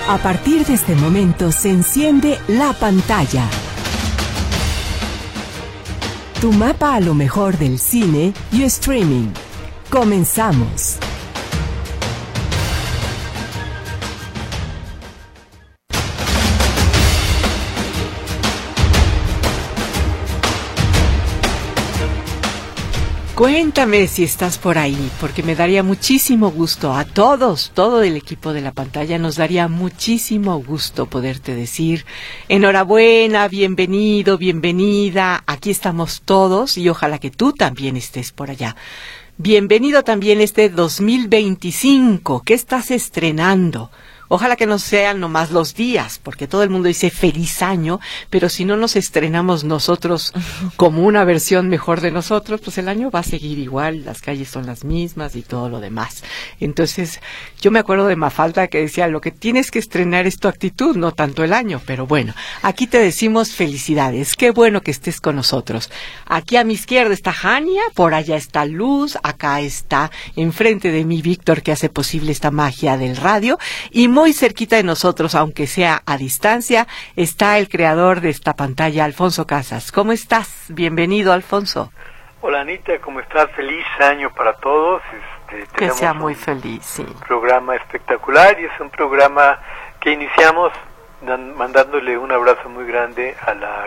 A partir de este momento se enciende la pantalla. Tu mapa a lo mejor del cine y streaming. Comenzamos. Cuéntame si estás por ahí, porque me daría muchísimo gusto a todos, todo el equipo de la pantalla, nos daría muchísimo gusto poderte decir enhorabuena, bienvenido, bienvenida, aquí estamos todos y ojalá que tú también estés por allá. Bienvenido también este 2025, ¿qué estás estrenando? Ojalá que no sean nomás los días, porque todo el mundo dice feliz año, pero si no nos estrenamos nosotros como una versión mejor de nosotros, pues el año va a seguir igual, las calles son las mismas y todo lo demás. Entonces, yo me acuerdo de Mafalda que decía, lo que tienes que estrenar es tu actitud, no tanto el año, pero bueno, aquí te decimos felicidades, qué bueno que estés con nosotros. Aquí a mi izquierda está Jania, por allá está Luz, acá está enfrente de mí Víctor, que hace posible esta magia del radio, y muy cerquita de nosotros, aunque sea a distancia, está el creador de esta pantalla, Alfonso Casas. ¿Cómo estás? Bienvenido, Alfonso. Hola, Anita, ¿cómo estás? Feliz año para todos. Que sea muy feliz, sí. Un programa espectacular y es un programa que iniciamos mandándole un abrazo muy grande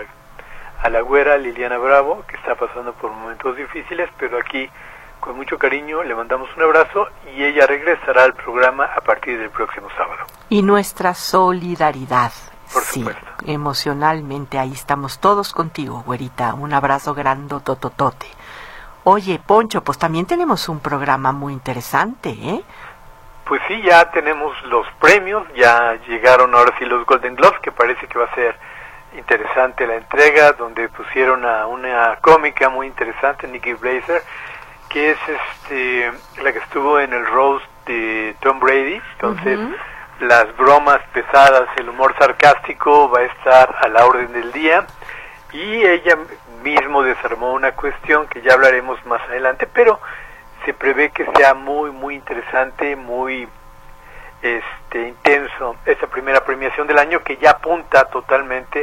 a la güera Liliana Bravo, que está pasando por momentos difíciles, pero aquí con mucho cariño le mandamos un abrazo y ella regresará al programa a partir del próximo sábado. Y nuestra solidaridad. Por supuesto. Emocionalmente ahí estamos todos contigo, güerita. Un abrazo grandototote. Oye, Poncho, pues también tenemos un programa muy interesante, ¿eh? Pues sí, ya tenemos los premios, ya llegaron ahora sí los Golden Globes, que parece que va a ser interesante la entrega, donde pusieron a una cómica muy interesante, Nikki Glaser, que es la que estuvo en el roast de Tom Brady. Entonces, las bromas pesadas, el humor sarcástico va a estar a la orden del día, y ella mismo desarmó una cuestión que ya hablaremos más adelante, pero se prevé que sea muy, muy interesante, muy intenso esta primera premiación del año, que ya apunta totalmente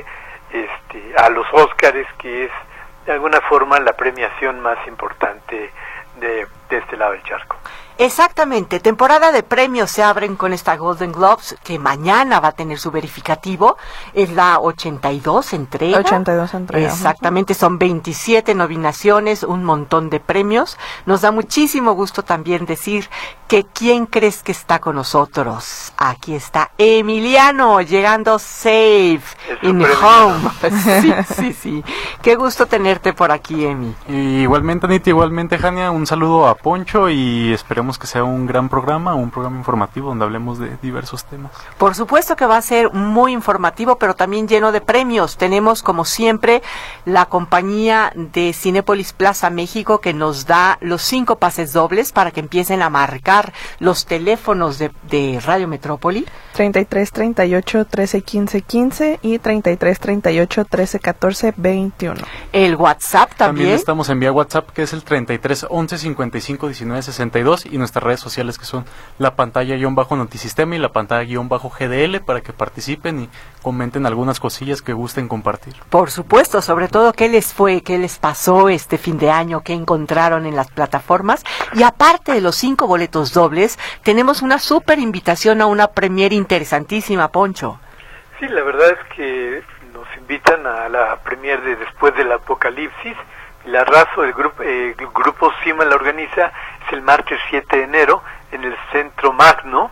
a los Óscares, que es de alguna forma la premiación más importante de este lado del charco. Exactamente, temporada de premios se abren con esta Golden Globes, que mañana va a tener su verificativo, es la 82 entrega. 82 entrega. Exactamente, son 27 nominaciones, un montón de premios. Nos da muchísimo gusto también decir que ¿quién crees que está con nosotros? Aquí está Emiliano, llegando safe in home. Sí. Qué gusto tenerte por aquí, Emi. Igualmente, Anita, igualmente, Jania, un saludo a Poncho y esperemos que sea un gran programa, un programa informativo donde hablemos de diversos temas. Por supuesto que va a ser muy informativo, pero también lleno de premios. Tenemos, como siempre, la compañía de Cinépolis Plaza México, que nos da los 5 pases dobles para que empiecen a marcar los teléfonos de Radio Metrópoli. 33 38 13 15 15 y 33 38 13 14 21. El WhatsApp también. Estamos en vía WhatsApp, que es el 33 11 55 19 62, y nuestras redes sociales, que son la pantalla-notisistema y la pantalla-GDL, para que participen y comenten algunas cosillas que gusten compartir. Por supuesto, sobre todo qué les pasó este fin de año, qué encontraron en las plataformas. Y aparte de los 5 boletos dobles, tenemos una súper invitación a una premiere interesantísima, Poncho. Sí, la verdad es que nos invitan a la premiere de Después del Apocalipsis. La Razo, el grupo CIMA la organiza, es el martes 7 de enero en el Centro Magno,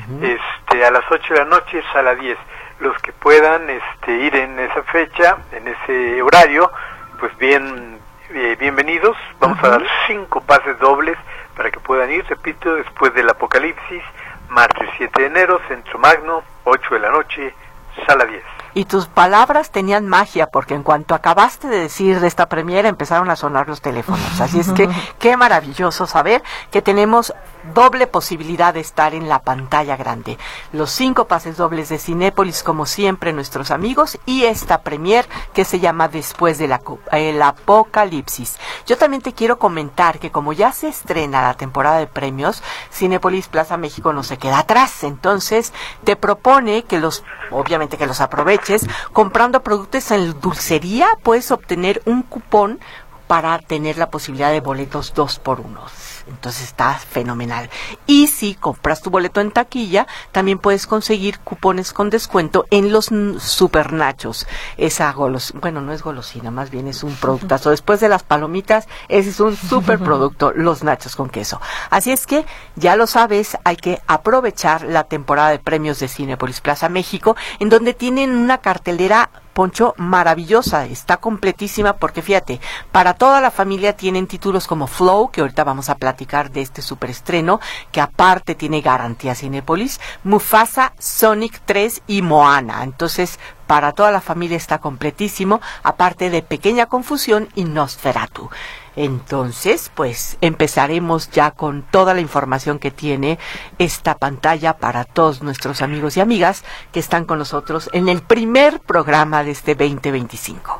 a las 8 de la noche, sala 10. Los que puedan ir en esa fecha, en ese horario, pues bienvenidos. Vamos a dar 5 pases dobles para que puedan ir, repito, Después del Apocalipsis, martes 7 de enero, Centro Magno, 8 de la noche, sala 10. Y tus palabras tenían magia, porque en cuanto acabaste de decir de esta premiera, empezaron a sonar los teléfonos. Así es que qué maravilloso saber que tenemos doble posibilidad de estar en la pantalla grande. Los 5 pases dobles de Cinépolis, como siempre, nuestros amigos, y esta premier que se llama Después del Apocalipsis. Yo también te quiero comentar que como ya se estrena la temporada de premios, Cinépolis Plaza México no se queda atrás. Entonces te propone que obviamente que los aproveches. Comprando productos en dulcería puedes obtener un cupón para tener la posibilidad de boletos 2x1. Entonces está fenomenal. Y si compras tu boleto en taquilla, también puedes conseguir cupones con descuento en los super nachos. Bueno, no es golosina, más bien es un productazo. Después de las palomitas, ese es un super producto, los nachos con queso. Así es que, ya lo sabes, hay que aprovechar la temporada de premios de Cinépolis Plaza México, en donde tienen una cartelera, Poncho, maravillosa, está completísima, porque fíjate, para toda la familia tienen títulos como Flow, que ahorita vamos a platicar de este superestreno, que aparte tiene garantía Cinépolis, Mufasa, Sonic 3 y Moana. Entonces, para toda la familia está completísimo, aparte de Pequeña Confusión y Nosferatu. Entonces, pues empezaremos ya con toda la información que tiene esta pantalla para todos nuestros amigos y amigas que están con nosotros en el primer programa de este 2025.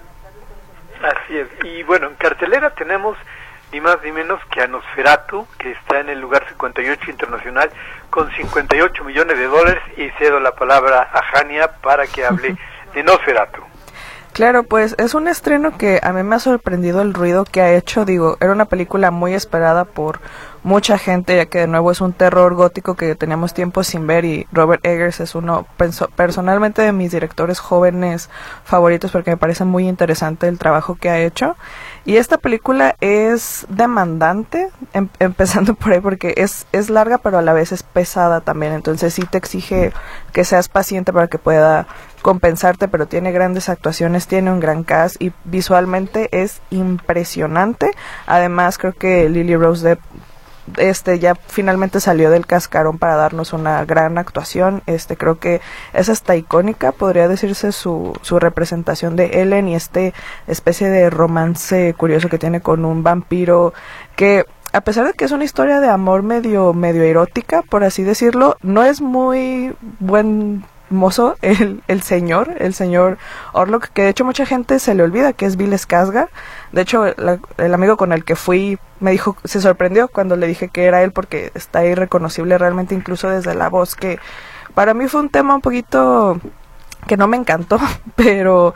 Así es. Y bueno, en cartelera tenemos ni más ni menos que a Nosferatu, que está en el lugar 58 internacional con $58 millones, y cedo la palabra a Jania para que hable de Nosferatu. Claro, pues es un estreno que a mí me ha sorprendido el ruido que ha hecho. Digo, era una película muy esperada por mucha gente, ya que de nuevo es un terror gótico que teníamos tiempo sin ver, y Robert Eggers es uno personalmente de mis directores jóvenes favoritos, porque me parece muy interesante el trabajo que ha hecho. Y esta película es demandante, empezando por ahí, porque es larga, pero a la vez es pesada también. Entonces sí te exige que seas paciente para que pueda compensarte, pero tiene grandes actuaciones, tiene un gran cast y visualmente es impresionante. Además, creo que Lily Rose Depp ya finalmente salió del cascarón para darnos una gran actuación. Creo que es hasta icónica, podría decirse, su representación de Ellen, y especie de romance curioso que tiene con un vampiro, que a pesar de que es una historia de amor medio erótica, por así decirlo, no es muy buen mozo el señor Orlok, que de hecho mucha gente se le olvida que es Bill Skarsgård. De hecho, el amigo con el que fui me dijo, se sorprendió cuando le dije que era él, porque está irreconocible realmente, incluso desde la voz, que para mí fue un tema un poquito que no me encantó, pero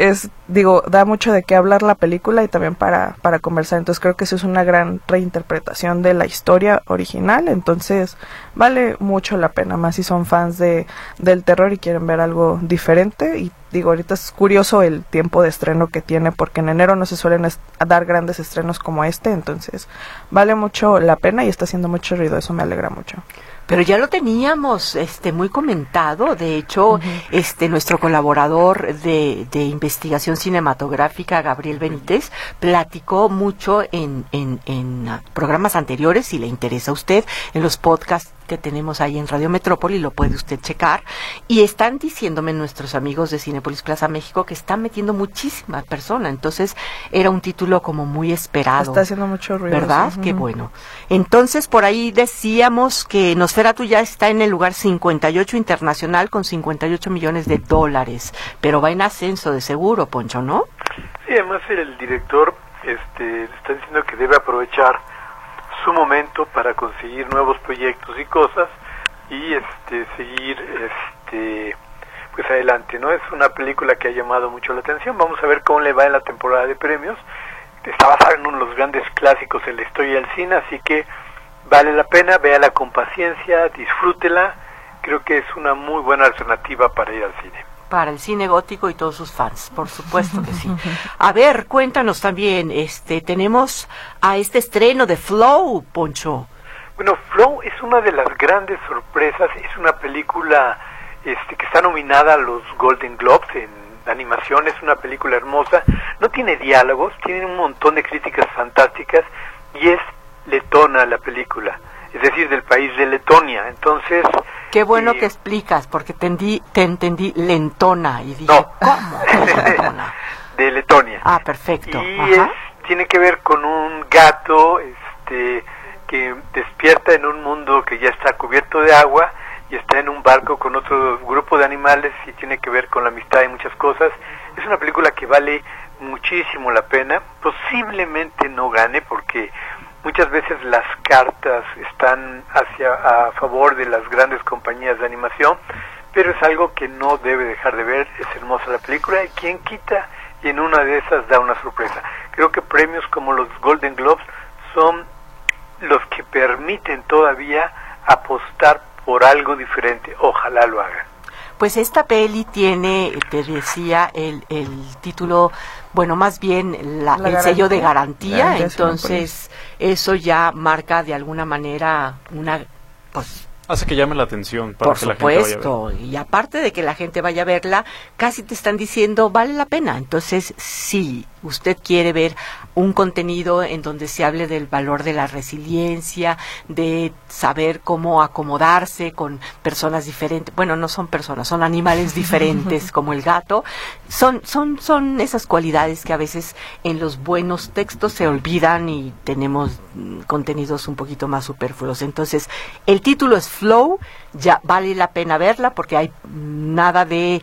da mucho de qué hablar la película y también para conversar. Entonces creo que eso es una gran reinterpretación de la historia original, entonces vale mucho la pena, más si son fans del terror y quieren ver algo diferente. Y ahorita es curioso el tiempo de estreno que tiene, porque en enero no se suelen dar grandes estrenos como entonces vale mucho la pena y está haciendo mucho ruido, eso me alegra mucho. Pero ya lo teníamos muy comentado. De hecho, nuestro colaborador de investigación cinematográfica, Gabriel Benítez, platicó mucho en programas anteriores, si le interesa a usted, en los podcasts que tenemos ahí en Radio Metrópoli, lo puede usted checar, y están diciéndome nuestros amigos de Cinépolis Plaza México que están metiendo muchísima persona. Entonces era un título como muy esperado. Está haciendo mucho ruido, ¿verdad? Qué bueno. Entonces por ahí decíamos que Nosferatu ya está en el lugar 58 internacional con $58 millones, pero va en ascenso de seguro, Poncho, ¿no? Sí, además el director está diciendo que debe aprovechar su momento para conseguir nuevos proyectos y cosas, y seguir pues adelante, ¿no? Es una película que ha llamado mucho la atención. Vamos a ver cómo le va en la temporada de premios. Está basada en uno de los grandes clásicos de la historia del cine, así que vale la pena, véala con paciencia, disfrútela. Creo que es una muy buena alternativa para ir al cine. Para el cine gótico y todos sus fans, por supuesto que sí. A ver, cuéntanos también, tenemos a este estreno de Flow, Poncho. Bueno, Flow es una de las grandes sorpresas. Es una película que está nominada a los Golden Globes en animación. Es una película hermosa, no tiene diálogos, tiene un montón de críticas fantásticas, y es letona la película, es decir, del país de Letonia. Entonces, qué bueno que explicas, porque te entendí lentona y dije, no. ¿cómo? De Letonia. Ah, perfecto. Y tiene que ver con un gato que despierta en un mundo que ya está cubierto de agua y está en un barco con otro grupo de animales y tiene que ver con la amistad y muchas cosas. Es una película que vale muchísimo la pena. Posiblemente no gane porque muchas veces las cartas están a favor de las grandes compañías de animación, pero es algo que no debe dejar de ver. Es hermosa la película y quien quita y en una de esas da una sorpresa. Creo que premios como los Golden Globes son los que permiten todavía apostar por algo diferente. Ojalá lo hagan. Pues esta peli tiene, te decía, el título, bueno, más bien el sello de garantía, entonces eso ya marca de alguna manera una, pues, hace que llame la atención para que la gente vaya a verla. Y aparte de que la gente vaya a verla, casi te están diciendo vale la pena. Entonces, si usted quiere ver un contenido en donde se hable del valor de la resiliencia, de saber cómo acomodarse con personas diferentes, bueno, no son personas, son animales diferentes como el gato, son esas cualidades que a veces en los buenos textos se olvidan y tenemos contenidos un poquito más superfluos. Entonces, el título es Flow, ya vale la pena verla porque hay nada de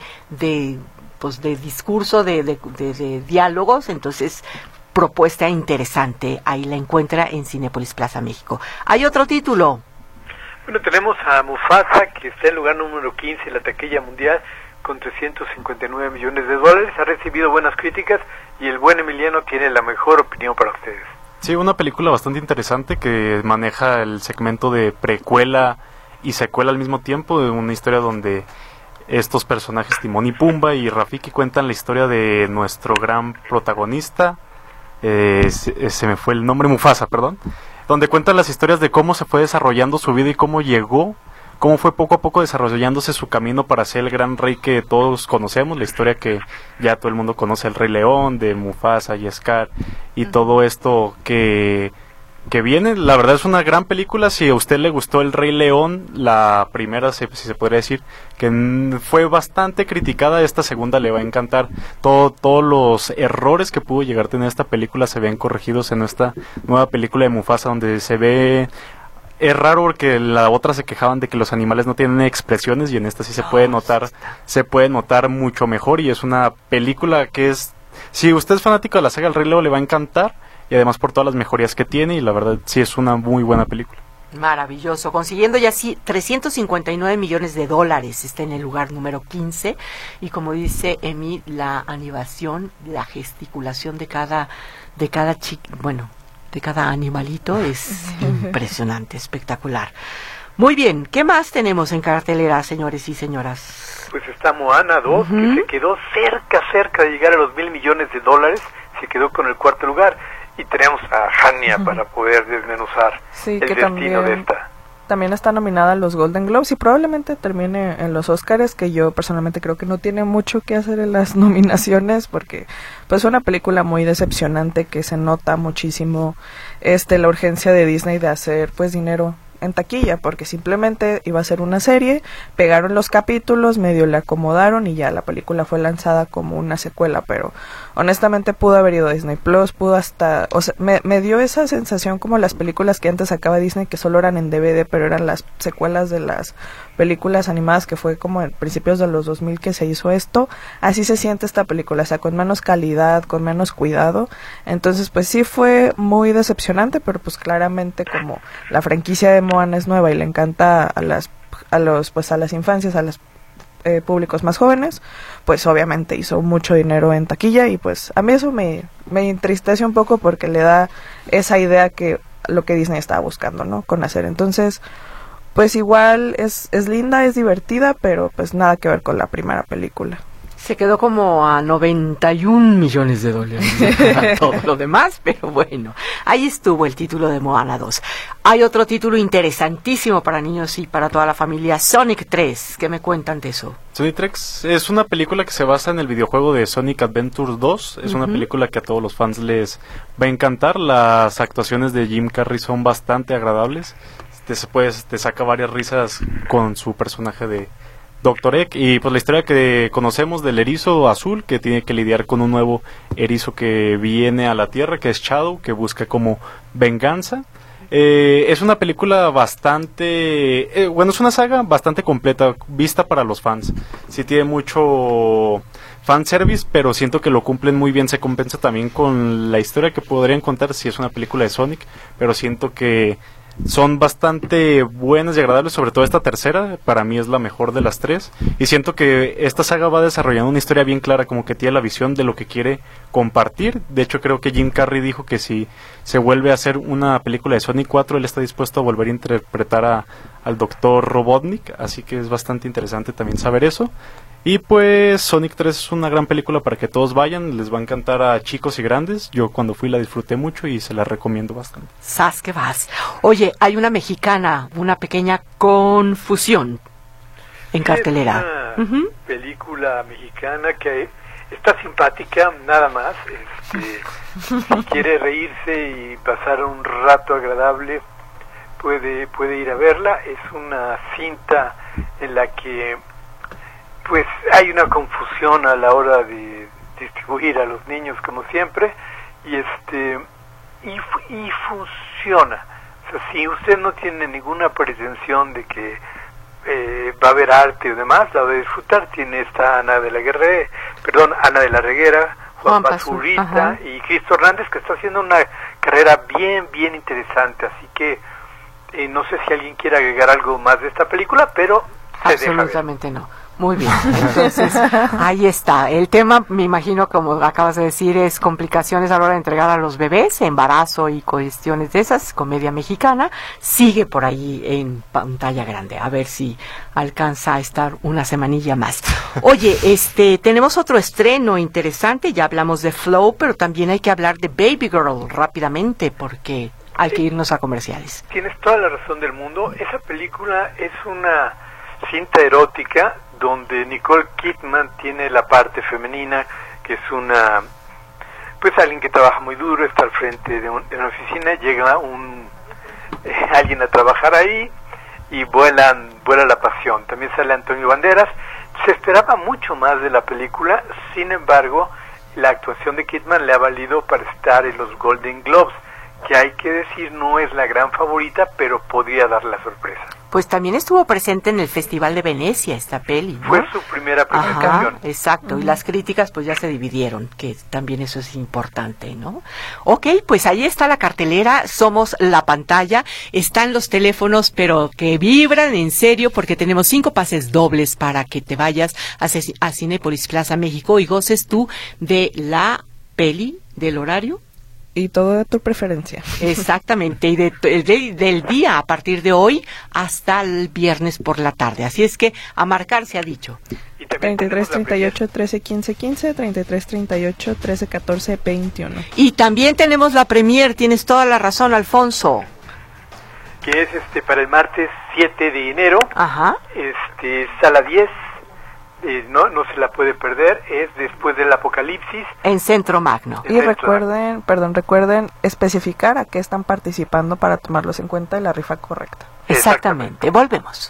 discurso, de diálogos, entonces propuesta interesante, ahí la encuentra en Cinépolis Plaza México. ¿Hay otro título? Bueno, tenemos a Mufasa, que está en lugar número 15 en la taquilla mundial con 359 millones de dólares, ha recibido buenas críticas y el buen Emiliano tiene la mejor opinión para ustedes. Sí, una película bastante interesante que maneja el segmento de precuela y secuela al mismo tiempo, de una historia donde estos personajes Timón y Pumba y Rafiki cuentan la historia de nuestro gran protagonista, se me fue el nombre, Mufasa, perdón, donde cuentan las historias de cómo se fue desarrollando su vida y cómo llegó, cómo fue poco a poco desarrollándose su camino para ser el gran rey que todos conocemos, la historia que ya todo el mundo conoce, el Rey León, de Mufasa y Scar, y todo esto que viene. La verdad es una gran película. Si a usted le gustó El Rey León, la primera, si se podría decir, que fue bastante criticada, esta segunda le va a encantar. Todos los errores que pudo llegar a tener esta película se ven corregidos en esta nueva película de Mufasa, donde se ve... Es raro porque la otra se quejaban de que los animales no tienen expresiones y en esta sí se puede notar mucho mejor, y es una película que es... Si usted es fanático de la saga El Rey León, le va a encantar, y además por todas las mejorías que tiene, y la verdad sí es una muy buena película. Maravilloso, consiguiendo ya sí 359 millones de dólares, está en el lugar número 15, y como dice Emi, la animación, la gesticulación de cada de cada animalito es impresionante, espectacular. Muy bien, ¿qué más tenemos en cartelera, señores y señoras? Pues está Moana 2, que se quedó cerca de llegar a los 1,000 millones de dólares, se quedó con el cuarto lugar, y tenemos a Hania para poder desmenuzar el destino de esta. También está nominada a los Golden Globes y probablemente termine en los Oscars, que yo personalmente creo que no tiene mucho que hacer en las nominaciones, porque pues es una película muy decepcionante que se nota muchísimo la urgencia de Disney de hacer pues dinero en taquilla, porque simplemente iba a ser una serie, pegaron los capítulos, medio le acomodaron y ya la película fue lanzada como una secuela, pero honestamente pudo haber ido a Disney Plus, pudo hasta, o sea, me dio esa sensación como las películas que antes sacaba Disney que solo eran en DVD, pero eran las secuelas de las películas animadas, que fue como en principios de los 2000 que se hizo esto. Así se siente esta película, o sea, con menos calidad, con menos cuidado. Entonces pues sí fue muy decepcionante, pero pues claramente como la franquicia de Moana es nueva y le encanta a las infancias, a los públicos más jóvenes, pues obviamente hizo mucho dinero en taquilla, y pues a mí eso me entristece un poco porque le da esa idea que lo que Disney estaba buscando, ¿no?, con hacer. Entonces pues igual es linda, es divertida, pero pues nada que ver con la primera película. Se quedó como a 91 millones de dólares todo lo demás, pero bueno, ahí estuvo el título de Moana 2. Hay otro título interesantísimo para niños y para toda la familia, Sonic 3. ¿Qué me cuentan de eso? Sonic 3 es una película que se basa en el videojuego de Sonic Adventure 2. Es una película que a todos los fans les va a encantar. Las actuaciones de Jim Carrey son bastante agradables. Te saca varias risas con su personaje de Dr. Egg, y pues la historia que conocemos del erizo azul, que tiene que lidiar con un nuevo erizo que viene a la Tierra, que es Shadow, que busca como venganza. Es una película bastante... bueno, es una saga bastante completa, vista para los fans. Sí tiene mucho fanservice, pero siento que lo cumplen muy bien. Se compensa también con la historia que podrían contar si es una película de Sonic, pero siento que son bastante buenas y agradables, sobre todo esta tercera, para mí es la mejor de las tres, y siento que esta saga va desarrollando una historia bien clara, como que tiene la visión de lo que quiere compartir. De hecho, creo que Jim Carrey dijo que si se vuelve a hacer una película de Sonic 4, él está dispuesto a volver a interpretar al Dr. Robotnik, así que es bastante interesante también saber eso. Y pues Sonic 3 es una gran película para que todos vayan, les va a encantar a chicos y grandes. Yo cuando fui la disfruté mucho y se la recomiendo bastante. ¡Sas que vas! Oye, hay una mexicana, una pequeña confusión en cartelera. Es una película mexicana que está simpática, nada más. Si quiere reírse y pasar un rato agradable, puede ir a verla. Es una cinta en la que pues hay una confusión a la hora de distribuir a los niños, como siempre, y funciona. O sea, si usted no tiene ninguna pretensión de que va a haber arte y demás, la va a disfrutar. Tiene esta Ana de la Reguera, Juan Pazurita y Cristo Hernández, que está haciendo una carrera bien interesante. Así que no sé si alguien quiere agregar algo más de esta película, pero absolutamente no. Muy bien, entonces ahí está. El tema, me imagino, como acabas de decir, es complicaciones a la hora de entregar a los bebés, embarazo y cuestiones de esas, comedia mexicana. Sigue por ahí en pantalla grande, a ver si alcanza a estar una semanilla más. Oye, tenemos otro estreno interesante, ya hablamos de Flow, pero también hay que hablar de Baby Girl rápidamente, porque hay que irnos a comerciales. Tienes toda la razón del mundo. Esa película es una cinta erótica donde Nicole Kidman tiene la parte femenina, que es alguien que trabaja muy duro, está al frente de una oficina, llega alguien a trabajar ahí y vuela la pasión. También sale Antonio Banderas. Se esperaba mucho más de la película, sin embargo, la actuación de Kidman le ha valido para estar en los Golden Globes, que hay que decir no es la gran favorita, pero podría dar la sorpresa. Pues también estuvo presente en el Festival de Venecia esta peli, ¿no? Fue su primera presentación. Exacto, y las críticas pues ya se dividieron, que también eso es importante, ¿no? Ok, pues ahí está la cartelera, somos la pantalla, están los teléfonos, pero que vibran en serio, porque tenemos 5 pases dobles para que te vayas a Cinépolis Plaza México y goces tú de la peli, del horario. Y todo de tu preferencia. Exactamente, y del día a partir de hoy hasta el viernes por la tarde. Así es que a marcar se ha dicho. 33 38 13 15 15, 33 38 13 14 21. Y también tenemos la premier, tienes toda la razón, Alfonso. Que es para el martes 7 de enero. Ajá. Sala 10. No se la puede perder, es después del apocalipsis en Centro Magno. Y recuerden especificar a qué están participando para tomarlos en cuenta y la rifa correcta. Exactamente. Volvemos.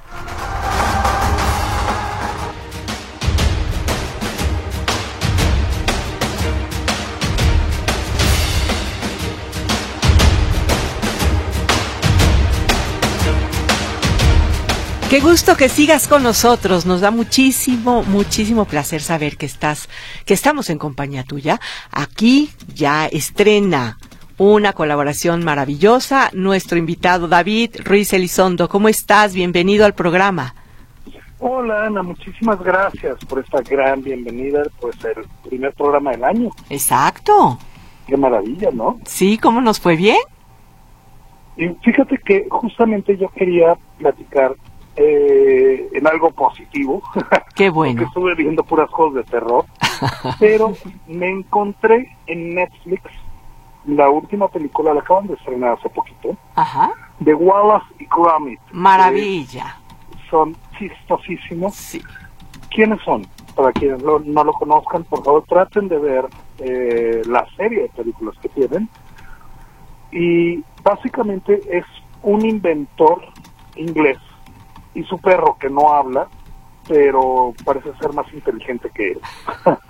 Qué gusto que sigas con nosotros, nos da muchísimo placer saber que estamos en compañía tuya. Aquí ya estrena una colaboración maravillosa, nuestro invitado David Ruiz Elizondo. ¿Cómo estás? Bienvenido al programa. Hola Ana, muchísimas gracias por esta gran bienvenida, pues el primer programa del año. Exacto. Qué maravilla, ¿no? Sí, ¿cómo nos fue bien? Y fíjate que justamente yo quería platicar en algo positivo. Qué bueno. Porque estuve viendo puras cosas de terror, pero me encontré en Netflix la última película, la acaban de estrenar hace poquito. Ajá. De Wallace y Gromit. Maravilla. Son chistosísimos. Sí. ¿Quiénes son? Para quienes no lo conozcan, por favor traten de ver la serie de películas que tienen. Y básicamente es un inventor inglés y su perro que no habla, pero parece ser más inteligente que él.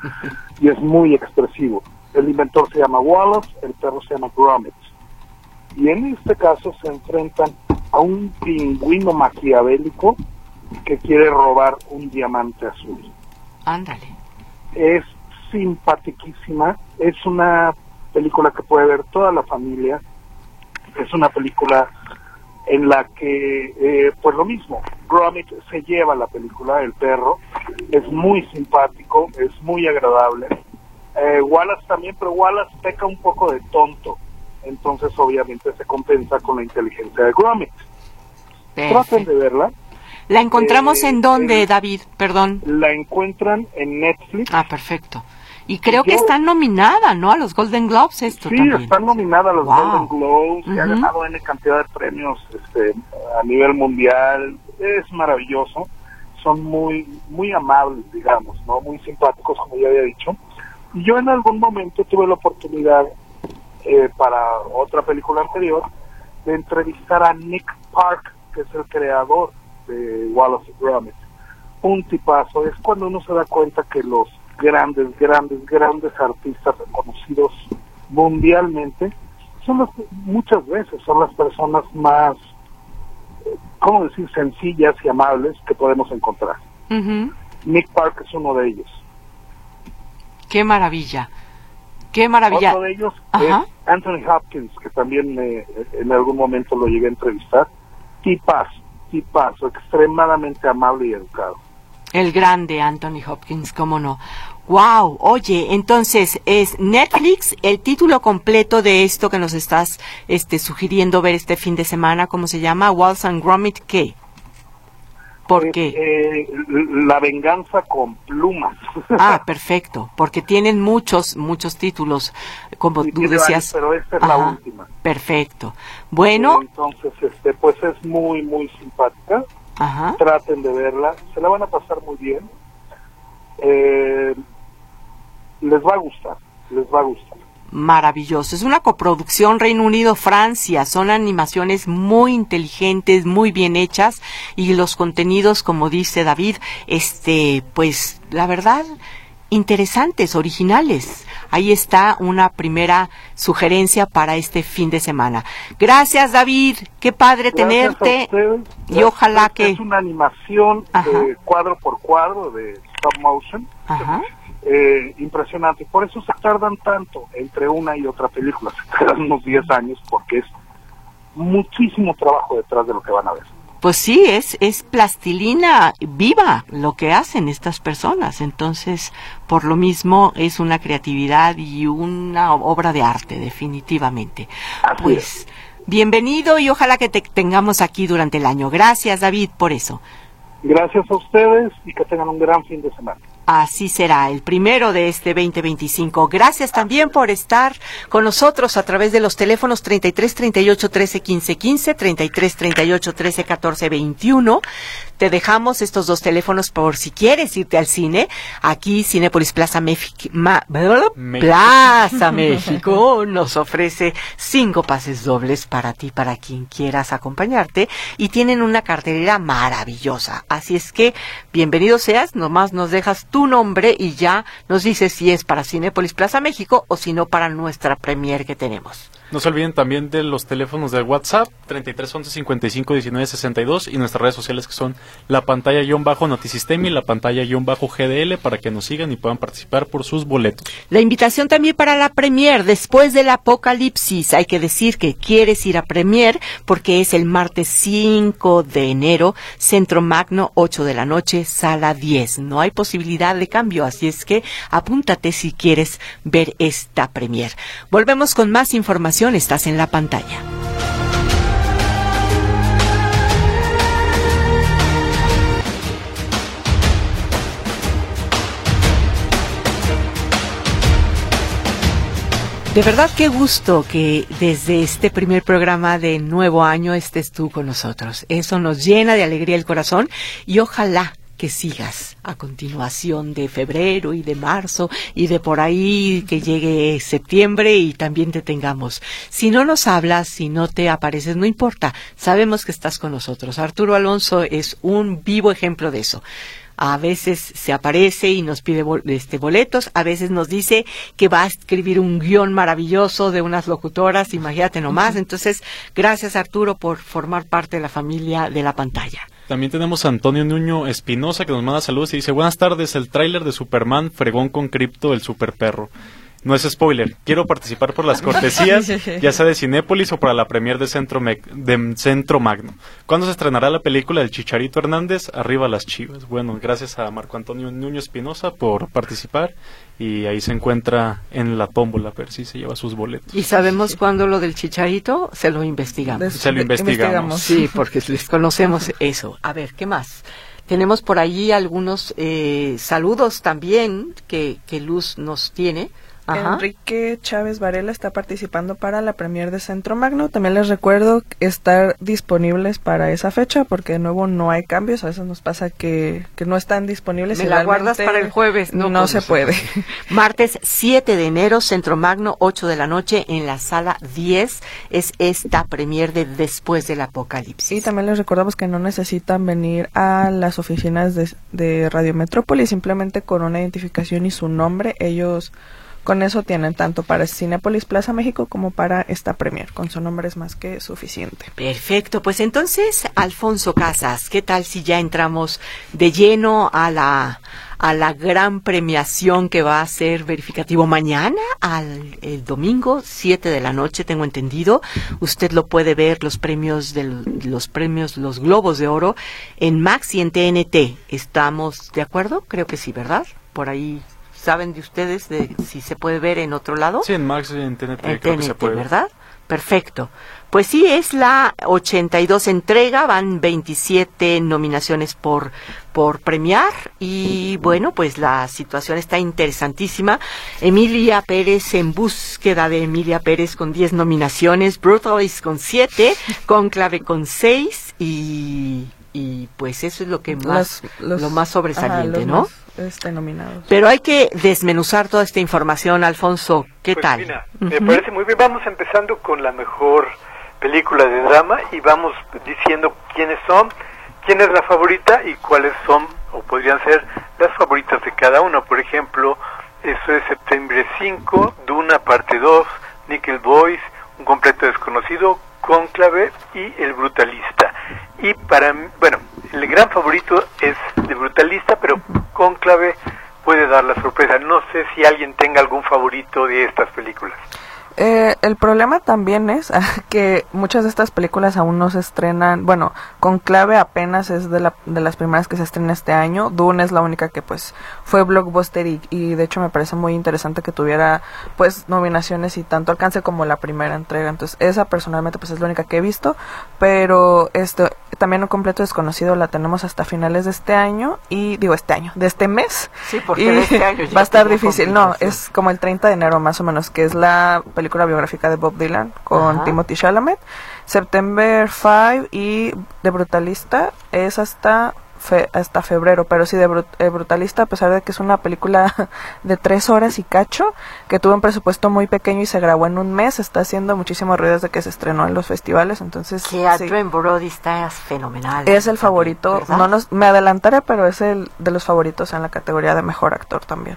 Y es muy expresivo. El inventor se llama Wallace, el perro se llama Gromit. Y en este caso se enfrentan a un pingüino maquiavélico que quiere robar un diamante azul. Ándale. Es simpaticísima, es una película que puede ver toda la familia, es una película en la que, pues lo mismo, Gromit se lleva la película, el perro, es muy simpático, es muy agradable. Wallace también, pero Wallace peca un poco de tonto, entonces obviamente se compensa con la inteligencia de Gromit. Traten de verla. ¿La encontramos en dónde, David? Perdón. La encuentran en Netflix. Ah, perfecto. Y creo que está nominada, ¿no? A los Golden Globes, esto sí, también. Está nominada a los Golden Globes, y ha ganado N cantidad de premios a nivel mundial. Es maravilloso. Son muy muy amables, digamos, ¿no? Muy simpáticos, como ya había dicho. Y yo en algún momento tuve la oportunidad, para otra película anterior, de entrevistar a Nick Park, que es el creador de Wallace y Gromit. Un tipazo. Es cuando uno se da cuenta que los grandes artistas reconocidos mundialmente muchas veces son las personas más, ¿cómo decir?, sencillas y amables que podemos encontrar. Nick Park es uno de ellos. ¡Qué maravilla! ¡Qué maravilla! Otro de ellos es Anthony Hopkins, que también en algún momento lo llegué a entrevistar. Tipazo, extremadamente amable y educado. El grande Anthony Hopkins, cómo no. Wow, oye, entonces es Netflix, el título completo de esto que nos estás sugiriendo ver este fin de semana, ¿cómo se llama? Wallace and Gromit, ¿qué? ¿Por qué? La venganza con plumas. Ah, perfecto, porque tienen muchos títulos, como tú decías. Pero esta es la última. Perfecto. Bueno. Entonces, pues es muy, muy simpática. Traten de verla, se la van a pasar muy bien. Les va a gustar. Maravilloso. Es una coproducción Reino Unido-Francia. Son animaciones muy inteligentes, muy bien hechas, y los contenidos, como dice David, pues la verdad, interesantes, originales. Ahí está una primera sugerencia para este fin de semana. Gracias, David. Qué padre tenerte. Y ojalá que... Es una animación cuadro por cuadro de stop motion. Impresionante. Por eso se tardan tanto entre una y otra película. Se tardan unos 10 años porque es muchísimo trabajo detrás de lo que van a ver. Pues sí, es plastilina viva lo que hacen estas personas. Entonces, por lo mismo, es una creatividad y una obra de arte, definitivamente. Así pues es. Bienvenido, y ojalá que te tengamos aquí durante el año. Gracias, David, por eso. Gracias a ustedes y que tengan un gran fin de semana. Así será, el primero de este 2025. Gracias también por estar con nosotros a través de los teléfonos 33 38 13 15 15, 33 38 13 14 21. Te dejamos estos dos teléfonos por si quieres irte al cine. Aquí Cinépolis Plaza Plaza México nos ofrece 5 pases dobles para ti, para quien quieras acompañarte, y tienen una cartelera maravillosa. Así es que bienvenido seas, nomás nos dejas tu nombre y ya nos dices si es para Cinépolis Plaza México o si no para nuestra premier que tenemos. No se olviden también de los teléfonos de WhatsApp, 33 11 55 19 62, y nuestras redes sociales, que son la pantalla-notisistema y la pantalla-GDL, para que nos sigan y puedan participar por sus boletos. La invitación también para la premier después del apocalipsis. Hay que decir que quieres ir a premier porque es el martes 5 de enero, Centro Magno, 8 de la noche, sala 10. No hay posibilidad de cambio, así es que apúntate si quieres ver esta premier. Volvemos con más información. Estás en la pantalla. De verdad, qué gusto que desde este primer programa de nuevo año estés tú con nosotros. Eso nos llena de alegría el corazón, y ojalá que sigas a continuación de febrero y de marzo y de por ahí que llegue septiembre y también te tengamos. Si no nos hablas, si no te apareces, no importa, sabemos que estás con nosotros. Arturo Alonso es un vivo ejemplo de eso. A veces se aparece y nos pide boletos, a veces nos dice que va a escribir un guión maravilloso de unas locutoras, imagínate nomás. Entonces, gracias Arturo por formar parte de la familia de la pantalla. También tenemos a Antonio Nuño Espinosa que nos manda saludos y dice: buenas tardes, el tráiler de Superman fregón con Crypto, el superperro. No es spoiler, quiero participar por las cortesías, ya sea de Cinépolis o para la premier de Centro Magno. ¿Cuándo se estrenará la película del Chicharito Hernández? Arriba las Chivas. Bueno, gracias a Marco Antonio Nuño Espinosa por participar, y ahí se encuentra en la tómbola, a ver si se lleva sus boletos. ¿Y sabemos cuándo lo del Chicharito? Se lo investigamos. Se lo investigamos. Sí, porque les conocemos eso. A ver, ¿qué más? Tenemos por allí algunos saludos también que Luz nos tiene. Ajá. Enrique Chávez Varela está participando para la premier de Centro Magno. También les recuerdo estar disponibles para esa fecha, porque de nuevo no hay cambios. A veces nos pasa que no están disponibles. Me la guardas para el jueves. No se puede. Martes 7 de enero, Centro Magno, 8 de la noche, en la sala 10. Es esta premier de Después del Apocalipsis. Y también les recordamos que no necesitan venir a las oficinas de Radio Metrópoli. Simplemente con una identificación y su nombre, ellos con eso tienen tanto para Cinépolis Plaza México como para esta premier. Con su nombre es más que suficiente. Perfecto, pues entonces, Alfonso Casas, ¿qué tal si ya entramos de lleno a la gran premiación que va a ser verificativo mañana, el domingo, 7 de la noche, tengo entendido? Usted lo puede ver, los premios, los Globos de Oro, en Max y en TNT. ¿Estamos de acuerdo? Creo que sí, ¿verdad? Por ahí. ¿Saben de ustedes de si se puede ver en otro lado? Sí, en Max y en TNT, en creo TNT, que se puede, ¿verdad? Perfecto. Pues sí, es la 82 entrega, van 27 nominaciones por premiar, y bueno, pues la situación está interesantísima. Emilia Pérez, En búsqueda de Emilia Pérez, con 10 nominaciones, Brutalist con 7, Cónclave con 6, y pues eso es lo que más lo más sobresaliente, ¿no? Nominados. Pero hay que desmenuzar toda esta información, Alfonso. ¿Qué tal? Mira, me parece muy bien. Vamos empezando con la mejor película de drama y vamos diciendo quiénes son, quién es la favorita y cuáles son o podrían ser las favoritas de cada uno. Por ejemplo, eso es Septiembre 5, Duna parte 2, Nickel Boys, Un completo desconocido, Cónclave y El Brutalista. Y para mí, bueno, el gran favorito es El Brutalista, pero Cónclave puede dar la sorpresa. No sé si alguien tenga algún favorito de estas películas. El problema también es que muchas de estas películas aún no se estrenan. Bueno, Cónclave apenas es de las primeras que se estrena este año. Dune es la única que pues fue blockbuster y de hecho me parece muy interesante que tuviera pues nominaciones y tanto alcance como la primera entrega. Entonces esa personalmente pues es la única que he visto, pero también Un completo desconocido la tenemos hasta finales de este año de este mes. Sí, porque de este año va a estar difícil. No, es como el 30 de enero más o menos, que es la película biográfica de Bob Dylan con Timothée Chalamet. September 5 y de Brutalista es hasta febrero, pero sí, de Brutalista, a pesar de que es una película de 3 horas y cacho, que tuvo un presupuesto muy pequeño y se grabó en un mes, está haciendo muchísimo ruido desde que se estrenó en los festivales. Entonces que Adrien Brody está fenomenal. Es el favorito, me adelantaré, pero es el de los favoritos en la categoría de mejor actor también.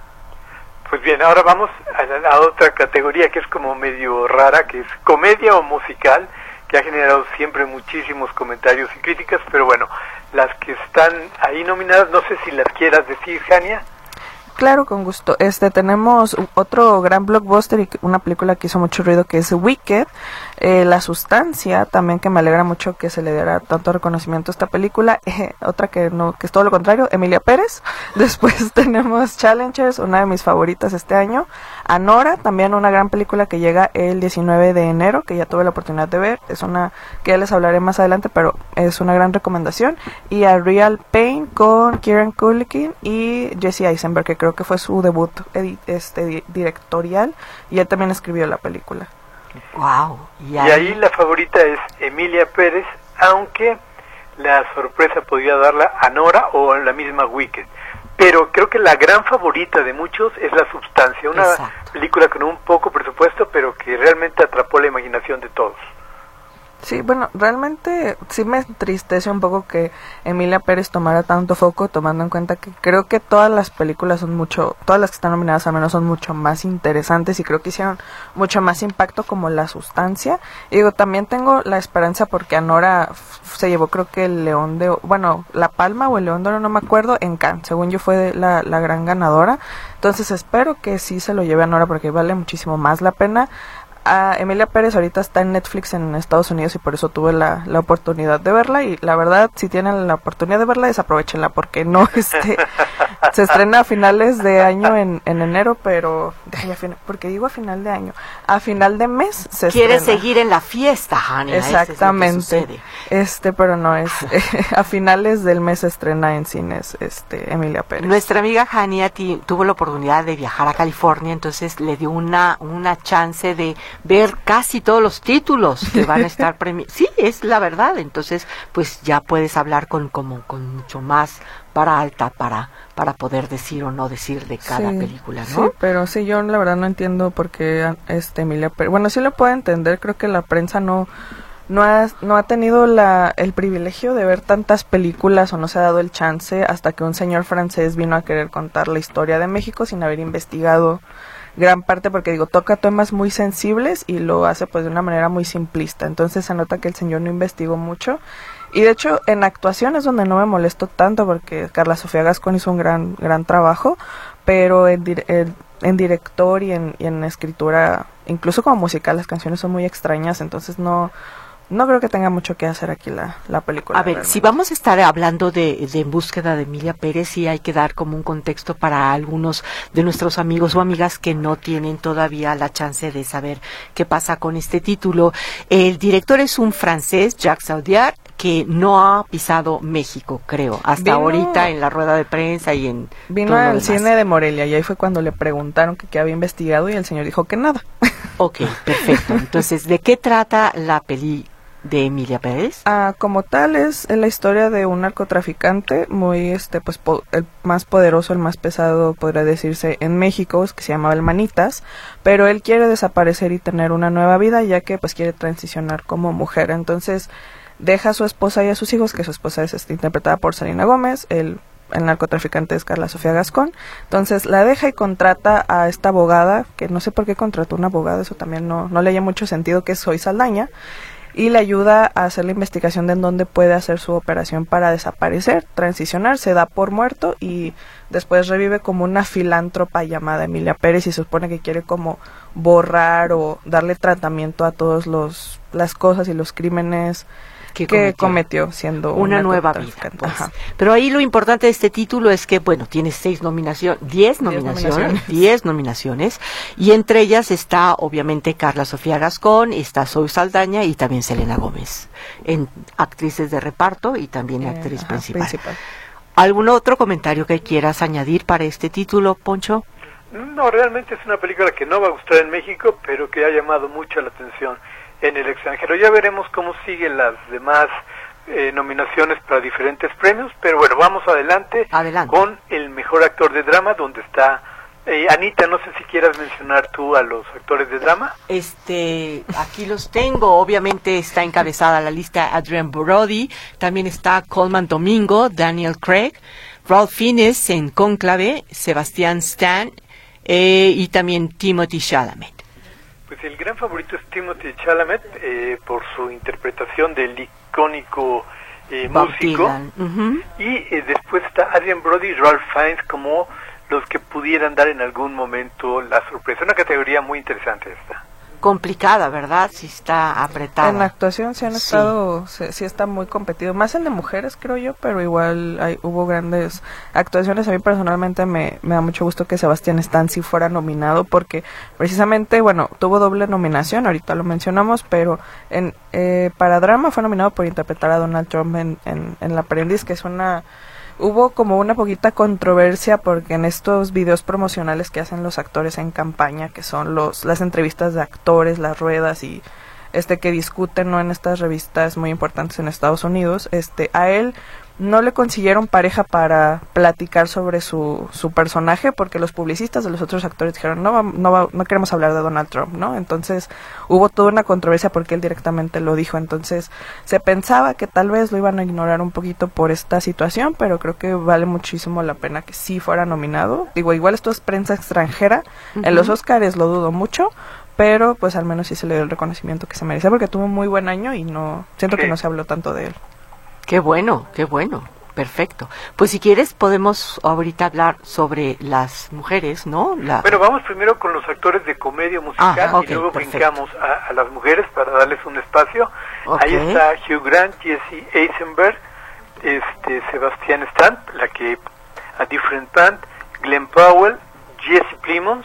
Pues bien, ahora vamos a otra categoría que es como medio rara, que es comedia o musical, que ha generado siempre muchísimos comentarios y críticas, pero bueno, las que están ahí nominadas, no sé si las quieras decir, Jania. Claro, con gusto. Tenemos otro gran blockbuster y una película que hizo mucho ruido, que es Wicked. La Sustancia, también, que me alegra mucho que se le diera tanto reconocimiento a esta película. Otra que es todo lo contrario, Emilia Pérez. Después tenemos Challengers, una de mis favoritas este año. Anora, también una gran película que llega el 19 de enero, que ya tuve la oportunidad de ver. Es una que ya les hablaré más adelante, pero es una gran recomendación. Y A Real Pain con Kieran Culkin y Jesse Eisenberg, que creo que fue su debut directorial, y él también escribió la película. Wow. Y ahí la favorita es Emilia Pérez, aunque la sorpresa podría darla a Nora o la misma Wicked. Pero creo que la gran favorita de muchos es La Sustancia, una película con un poco presupuesto, pero que realmente atrapó la imaginación de todos. Sí, bueno, realmente sí me entristece un poco que Emilia Pérez tomara tanto foco, tomando en cuenta que creo que todas las películas todas las que están nominadas al menos son mucho más interesantes y creo que hicieron mucho más impacto como La Sustancia. Y digo, también tengo la esperanza porque Anora se llevó creo que el León de, bueno, la Palma o el León de Oro, no me acuerdo, en Cannes, según yo fue la gran ganadora. Entonces espero que sí se lo lleve Anora porque vale muchísimo más la pena. Emilia Pérez ahorita está en Netflix en Estados Unidos y por eso tuve la oportunidad de verla, y la verdad, si tienen la oportunidad de verla, desaprovechenla porque no se estrena a finales de año en enero, pero porque digo a final de año, a final de mes se Quiere estrena. seguir en la fiesta, Hania. Exactamente. Pero no es a finales del mes se estrena en cines Emilia Pérez. Nuestra amiga Hania tuvo la oportunidad de viajar a California, entonces le dio una chance de ver casi todos los títulos que van a estar premiados. Sí, es la verdad. Entonces, pues ya puedes hablar con mucho más para alta para poder decir o no decir de cada película, ¿no? Sí, pero sí, yo la verdad no entiendo por qué Emilia Pérez. Bueno, sí lo puedo entender, creo que la prensa no ha tenido el privilegio de ver tantas películas o no se ha dado el chance hasta que un señor francés vino a querer contar la historia de México sin haber investigado gran parte, porque digo, toca temas muy sensibles y lo hace pues de una manera muy simplista, entonces se nota que el señor no investigó mucho. Y de hecho en actuación es donde no me molesto tanto porque Carla Sofía Gascón hizo un gran trabajo, pero en director y en escritura, incluso como musical, las canciones son muy extrañas, entonces no creo que tenga mucho que hacer aquí la película. A ver, realmente, si vamos a estar hablando de En búsqueda de Emilia Pérez, sí hay que dar como un contexto para algunos de nuestros amigos o amigas que no tienen todavía la chance de saber qué pasa con este título. El director es un francés, Jacques Audiard, que no ha pisado México, creo, hasta ahorita en la rueda de prensa y en vino al cine de Morelia y ahí fue cuando le preguntaron que qué había investigado y el señor dijo que nada. Ok, perfecto. Entonces, ¿de qué trata la peli de Emilia Pérez? Como tal es la historia de un narcotraficante muy pues el más poderoso, el más pesado podría decirse en México, que se llamaba el Manitas, pero él quiere desaparecer y tener una nueva vida ya que pues quiere transicionar como mujer. Entonces deja a su esposa y a sus hijos, que su esposa es interpretada por Selena Gómez, el narcotraficante es Carla Sofía Gascón. Entonces la deja y contrata a esta abogada, que no sé por qué contrató una abogada, eso también no le haya mucho sentido, que es Zoe Saldaña, y le ayuda a hacer la investigación de en dónde puede hacer su operación para desaparecer, transicionar, se da por muerto y después revive como una filántropa llamada Emilia Pérez y se supone que quiere como borrar o darle tratamiento a todos las cosas y los crímenes que cometió siendo una nueva vida, pues. Pero ahí lo importante de este título es que, bueno, tiene 10 nominaciones, y entre ellas está obviamente Carla Sofía Gascón, está Zoe Saldaña y también Selena Gómez, en actrices de reparto y también actriz principal. ¿Algún otro comentario que quieras añadir para este título, Poncho? No, realmente es una película que no va a gustar en México, pero que ha llamado mucho la atención en el extranjero. Ya veremos cómo siguen las demás nominaciones para diferentes premios, pero bueno, vamos adelante con el mejor actor de drama, donde está Anita. No sé si quieras mencionar tú a los actores de drama. Aquí los tengo. Obviamente está encabezada la lista Adrien Brody, también está Colman Domingo, Daniel Craig, Ralph Fiennes en Cónclave, Sebastián Stan y también Timothée Chalamet. Pues el gran favorito es Timothée Chalamet por su interpretación del icónico músico. Y después está Adrien Brody y Ralph Fiennes como los que pudieran dar en algún momento la sorpresa. Una categoría muy interesante esta. Complicada, ¿verdad? Sí está apretada. En la actuación sí han estado, sí está muy competido, más el de mujeres creo yo, pero igual hubo grandes actuaciones. A mí personalmente me da mucho gusto que Sebastián Stan sí fuera nominado, porque precisamente, bueno, tuvo doble nominación, ahorita lo mencionamos, pero para drama fue nominado por interpretar a Donald Trump en El Aprendiz, que es hubo como una poquita controversia porque en estos videos promocionales que hacen los actores en campaña, que son las entrevistas de actores, las ruedas y que discuten, ¿no?, en estas revistas muy importantes en Estados Unidos, a él no le consiguieron pareja para platicar sobre su personaje, porque los publicistas de los otros actores dijeron no queremos hablar de Donald Trump, ¿no? Entonces hubo toda una controversia porque él directamente lo dijo. Entonces se pensaba que tal vez lo iban a ignorar un poquito por esta situación, pero creo que vale muchísimo la pena que sí fuera nominado. Digo, igual esto es prensa extranjera, en los Oscars lo dudo mucho, pero pues al menos sí se le dio el reconocimiento que se merecía, porque tuvo un muy buen año y siento que no se habló tanto de él. Qué bueno, perfecto. Pues si quieres podemos ahorita hablar sobre las mujeres, ¿no? Bueno, vamos primero con los actores de comedia musical y luego brincamos a las mujeres para darles un espacio. Ahí está Hugh Grant, Jesse Eisenberg, Sebastian Stan, A Different Band, Glenn Powell, Jesse Plemons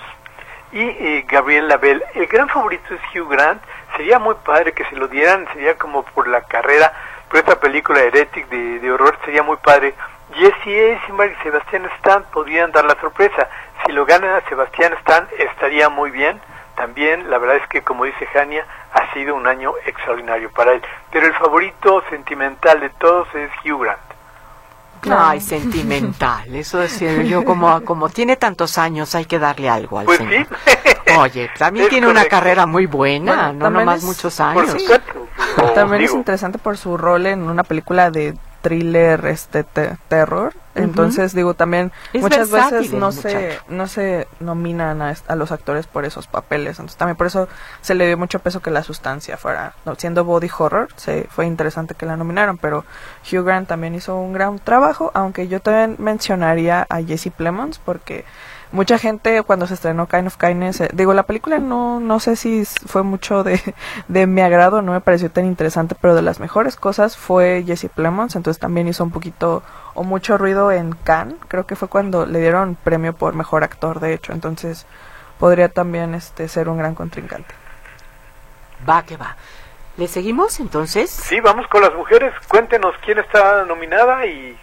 y Gabriel Lavelle. El gran favorito es Hugh Grant. Sería muy padre que se lo dieran, sería como por la carrera, por esta película Heretic de horror, sería muy padre. Jesse Eisenberg y Sebastian Stan podrían dar la sorpresa. Si lo gana Sebastian Stan estaría muy bien. También la verdad es que, como dice Jania, ha sido un año extraordinario para él. Pero el favorito sentimental de todos es Hugh Grant. Ay, sentimental, eso decía yo, como tiene tantos años hay que darle algo al señor. Sí. Oye, también tiene una carrera muy buena, bueno, no nomás muchos años. Por supuesto, también es interesante por su rol en una película de thriller, terror. Entonces, digo, también es muchas veces versátil, no se nominan a los actores por esos papeles. Entonces, también por eso se le dio mucho peso que La Sustancia fuera, siendo body horror, fue interesante que la nominaron, pero Hugh Grant también hizo un gran trabajo, aunque yo también mencionaría a Jesse Plemons, porque mucha gente cuando se estrenó Kind of Kindness, digo, la película no sé si fue mucho de mi agrado, no me pareció tan interesante, pero de las mejores cosas fue Jesse Plemons. Entonces también hizo un poquito o mucho ruido en Cannes, creo que fue cuando le dieron premio por mejor actor, de hecho. Entonces podría también ser un gran contrincante. Va que va. ¿Le seguimos entonces? Sí, vamos con las mujeres. Cuéntenos quién está nominada. Y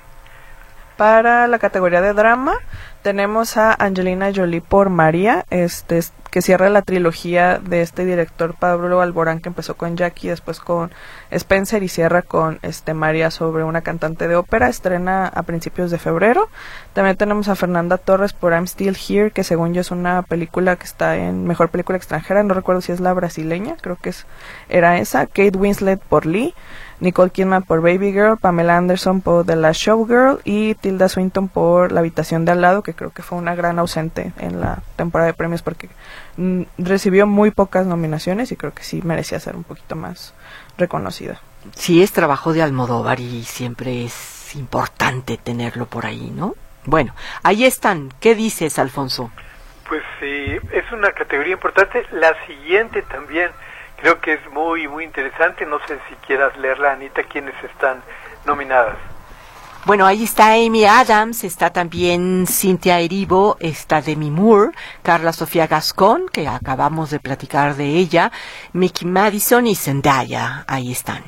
para la categoría de drama tenemos a Angelina Jolie por María, que cierra la trilogía de este director Pablo Alborán, que empezó con Jackie, después con Spencer y cierra con María, sobre una cantante de ópera. Estrena a principios de febrero. También tenemos a Fernanda Torres por I'm Still Here, que según yo es una película que está en mejor película extranjera, no recuerdo si es la brasileña, creo que era esa. Kate Winslet por Lee, Nicole Kidman por Baby Girl, Pamela Anderson por The Last Showgirl y Tilda Swinton por La Habitación de al lado, que creo que fue una gran ausente en la temporada de premios porque recibió muy pocas nominaciones y creo que sí merecía ser un poquito más reconocida. Sí, es trabajo de Almodóvar y siempre es importante tenerlo por ahí, ¿no? Bueno, ahí están. ¿Qué dices, Alfonso? Pues es una categoría importante. La siguiente también creo que es muy, muy interesante. No sé si quieras leerla, Anita, quiénes están nominadas. Bueno, ahí está Amy Adams, está también Cynthia Erivo, está Demi Moore, Carla Sofía Gascón, que acabamos de platicar de ella, Mickey Madison y Zendaya, ahí están.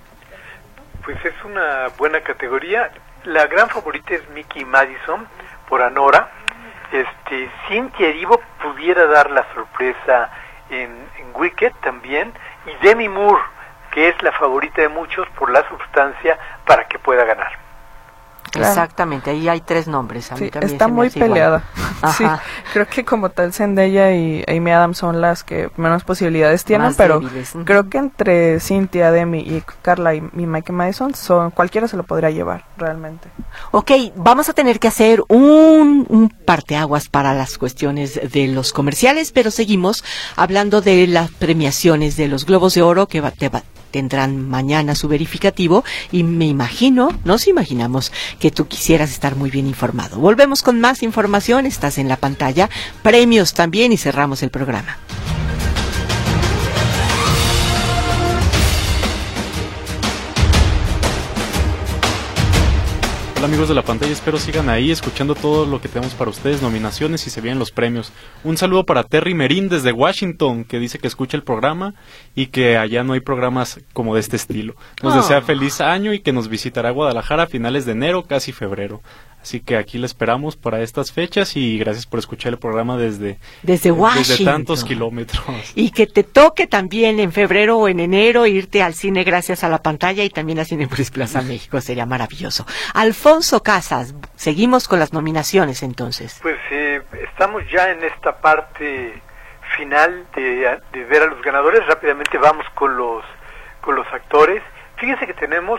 Pues es una buena categoría. La gran favorita es Mickey Madison por Anora. Cynthia Erivo pudiera dar la sorpresa en Wicked también, y Demi Moore, que es la favorita de muchos por La Sustancia, para que pueda ganar. Claro. Exactamente, ahí hay tres nombres. A mí también está muy peleada. Sí, creo que como tal Zendaya y Amy Adams son las que menos posibilidades tienen, más pero débiles. Creo que entre Cynthia, Demi y Carla y Michael Madison cualquiera se lo podría llevar realmente. Ok, vamos a tener que hacer un parteaguas para las cuestiones de los comerciales, pero seguimos hablando de las premiaciones de los Globos de Oro que tendrán mañana su verificativo y nos imaginamos que tú quisieras estar muy bien informado. Volvemos con más información, estás en la pantalla, premios también y cerramos el programa. Hola amigos de la pantalla, espero sigan ahí escuchando todo lo que tenemos para ustedes, nominaciones y se vienen los premios. Un saludo para Terry Merín desde Washington, que dice que escucha el programa y que allá no hay programas como de este estilo. Nos desea feliz año y que nos visitará Guadalajara a finales de enero, casi febrero. Así que aquí la esperamos para estas fechas y gracias por escuchar el programa desde Washington. Desde tantos kilómetros. Y que te toque también en febrero o en enero irte al cine gracias a la pantalla y también a Cinépolis Plaza México. Sería maravilloso. Alfonso Casas, seguimos con las nominaciones entonces. Pues estamos ya en esta parte final de ver a los ganadores. Rápidamente vamos con los actores. Fíjense que tenemos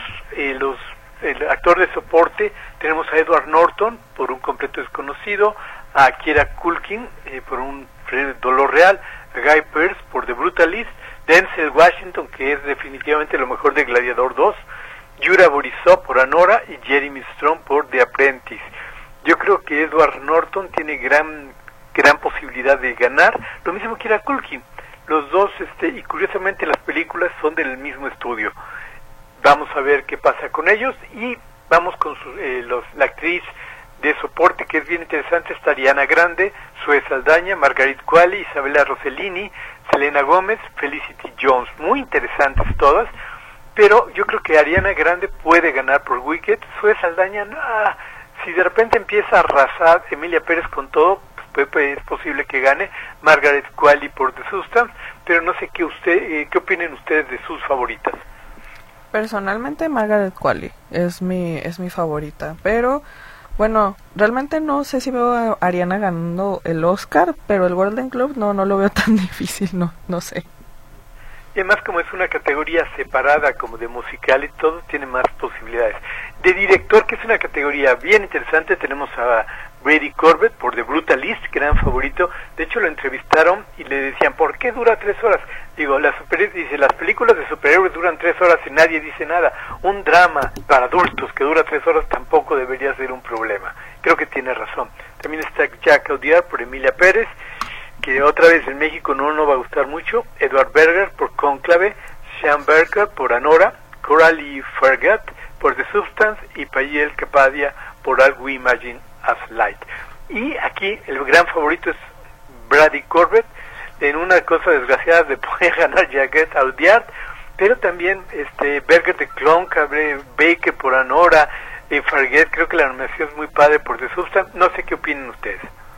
el actor de soporte, tenemos a Edward Norton por Un completo desconocido, a Kieran Culkin por Un dolor real, a Guy Pearce por The Brutalist, Denzel Washington, que es definitivamente lo mejor de Gladiador 2, Yura Borisov por Anora y Jeremy Strong por The Apprentice. Yo creo que Edward Norton tiene gran posibilidad de ganar, lo mismo que Kieran Culkin. Los dos, y curiosamente las películas son del mismo estudio. Vamos a ver qué pasa con ellos y vamos con la actriz de soporte, que es bien interesante. Está Ariana Grande, Zoe Saldaña, Margaret Qualley, Isabella Rossellini, Selena Gómez, Felicity Jones. Muy interesantes todas, pero yo creo que Ariana Grande puede ganar por Wicked. Zoe Saldaña, si de repente empieza a arrasar Emilia Pérez con todo, pues es posible que gane. Margaret Qualley por The Substance, pero no sé qué opinen ustedes de sus favoritas. Personalmente Margaret Qualley es mi favorita, pero bueno, realmente no sé si veo a Ariana ganando el Oscar, pero el Golden Globe no lo veo tan difícil, no sé. Y además, como es una categoría separada como de musical y todo, tiene más posibilidades. De director, que es una categoría bien interesante, tenemos a Brady Corbett por The Brutalist, gran favorito. De hecho, lo entrevistaron y le decían, ¿por qué dura 3 horas? Digo, dice, las películas de superhéroes duran 3 horas y nadie dice nada. Un drama para adultos que dura 3 horas tampoco debería ser un problema. Creo que tiene razón. También está Jack Audiard por Emilia Pérez, que otra vez en México no va a gustar mucho. Edward Berger por Cónclave, Sean Berger por Anora, Coralie Farragut por The Substance y Payel Capadia por All We Imagine as Light. Y aquí el gran favorito es Brady Corbett. En una cosa desgraciada de poder ganar Jack Audiard, pero también Berger de Cónclave, Baker por Anora, Farragut. Creo que la nominación es muy padre por The Substance. No sé qué opinan ustedes.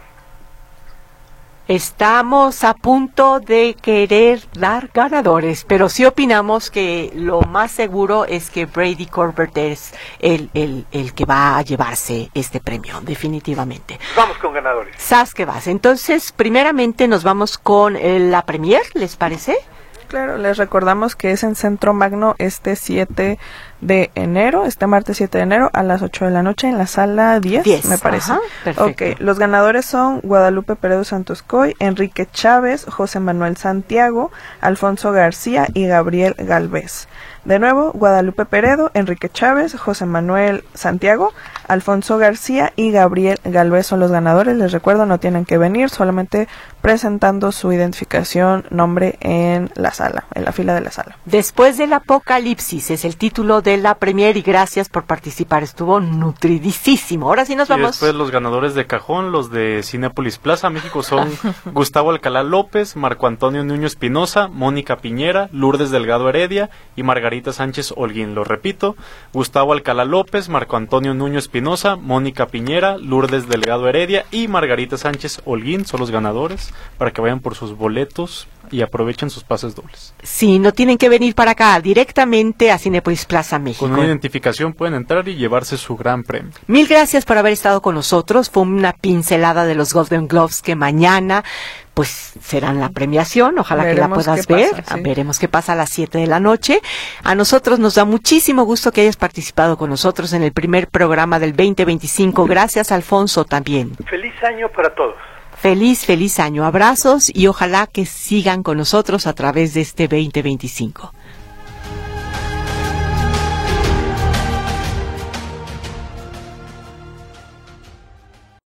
Estamos a punto de querer dar ganadores, pero sí opinamos que lo más seguro es que Brady Corbett es el que va a llevarse este premio, definitivamente. Vamos con ganadores. ¿Sabes qué vas? Entonces, primeramente nos vamos con la premier, ¿les parece? Claro, les recordamos que es en Centro Magno este 7 de enero, este martes 7 de enero a las 8 de la noche en la sala 10, me parece. Ajá, perfecto. Ok, los ganadores son Guadalupe Peredo Santoscoy, Enrique Chávez, José Manuel Santiago, Alfonso García y Gabriel Galvez. De nuevo, Guadalupe Peredo, Enrique Chávez, José Manuel Santiago, Alfonso García y Gabriel Galvez son los ganadores. Les recuerdo, no tienen que venir, solamente presentando su identificación, nombre en la sala, en la fila de la sala. Después del apocalipsis es el título de la premier y gracias por participar, estuvo nutridísimo. Ahora sí nos vamos. Y después los ganadores de cajón, los de Cinépolis Plaza México son Gustavo Alcalá López, Marco Antonio Nuño Espinosa, Mónica Piñera, Lourdes Delgado Heredia y Margarita Sánchez Holguín. Lo repito, Gustavo Alcalá López, Marco Antonio Nuño Espinosa, Mónica Piñera, Lourdes Delgado Heredia y Margarita Sánchez Holguín son los ganadores, para que vayan por sus boletos y aprovechen sus pases dobles. Sí, no tienen que venir para acá, directamente a Cinépolis Plaza México. Con una identificación pueden entrar y llevarse su gran premio. Mil gracias por haber estado con nosotros. Fue una pincelada de los Golden Globes que mañana pues serán la premiación. Ojalá veremos que la puedas ver. Pasa, sí. Veremos qué pasa a las 7 de la noche. A nosotros nos da muchísimo gusto que hayas participado con nosotros en el primer programa del 2025. Gracias, Alfonso, también. Feliz año para todos. Feliz año. Abrazos y ojalá que sigan con nosotros a través de este 2025.